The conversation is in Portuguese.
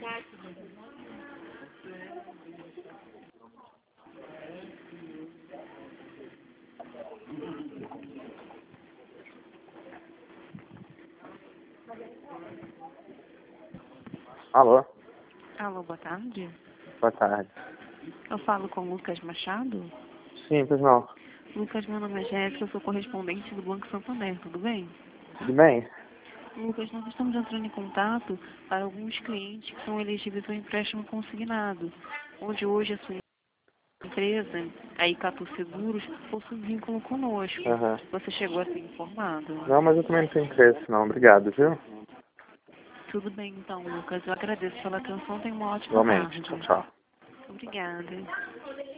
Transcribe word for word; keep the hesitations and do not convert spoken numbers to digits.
Alô? Alô, boa tarde. Boa tarde. Eu falo com o Lucas Machado. Sim, pois não. Lucas, meu nome é Jéssica, eu sou correspondente do Banco Santander, tudo bem? Tudo bem? Lucas, nós estamos entrando em contato para alguns clientes que são elegíveis ao empréstimo consignado, onde hoje a sua empresa, a Icatu Seguros, possui vínculo conosco. Aham. Você chegou a ser informado? Não, mas eu também não tenho interesse, não. Obrigado, viu? Tudo bem, então, Lucas. Eu agradeço pela atenção. Tenha uma ótima Igualmente. tarde. Tchau, tchau. Obrigada.